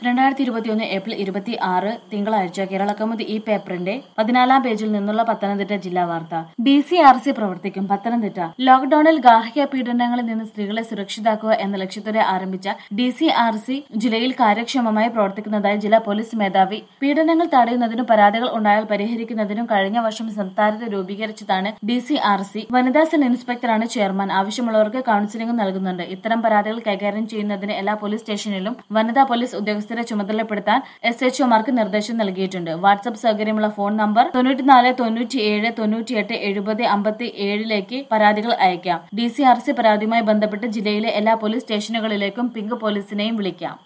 2021 April 26 തിങ്കളാഴ്ച കേരളകൗമുദി ഈ പേപ്പറിന്റെ 14-ാം പേജിൽ നിന്നുള്ള പത്തനംതിട്ട ജില്ലാ വാർത്ത. DCRC പ്രവർത്തിക്കും. പത്തനംതിട്ട. ലോക്ഡൌണിൽ ഗാർഹിക പീഡനങ്ങളിൽ നിന്ന് സ്ത്രീകളെ സുരക്ഷിതാക്കുക എന്ന ലക്ഷ്യത്തോടെ ആരംഭിച്ച DCRC ജില്ലയിൽ കാര്യക്ഷമമായി പ്രവർത്തിക്കുന്നതായി ജില്ലാ പോലീസ് മേധാവി. പീഡനങ്ങൾ തടയുന്നതിനും പരാതികൾ ഉണ്ടായാൽ പരിഹരിക്കുന്നതിനും കഴിഞ്ഞ വർഷം സംസ്ഥാനത്ത് രൂപീകരിച്ചതാണ് DCRC. വനിതാ സെൽ ഇൻസ്പെക്ടറാണ് ചെയർമാൻ. ആവശ്യമുള്ളവർക്ക് കൌൺസിലിംഗും നൽകുന്നുണ്ട്. ഇത്തരം പരാതികൾ കൈകാര്യം ചെയ്യുന്നതിന് എല്ലാ പോലീസ് സ്റ്റേഷനിലും വനിതാ പോലീസ് ഉദ്യോഗസ്ഥരെ ചുമതലപ്പെടുത്താൻ SHOമാർക്ക് നിർദ്ദേശം നൽകിയിട്ടുണ്ട്. വാട്സ്ആപ്പ് സൗകര്യമുള്ള ഫോൺ നമ്പർ 94 97 98 70 57 പരാതികൾ അയക്കാം. DCRC പരാതിയുമായി ബന്ധപ്പെട്ട് ജില്ലയിലെ എല്ലാ പോലീസ് സ്റ്റേഷനുകളിലേക്കും പിങ്ക് പോലീസിനെയും വിളിക്കാം.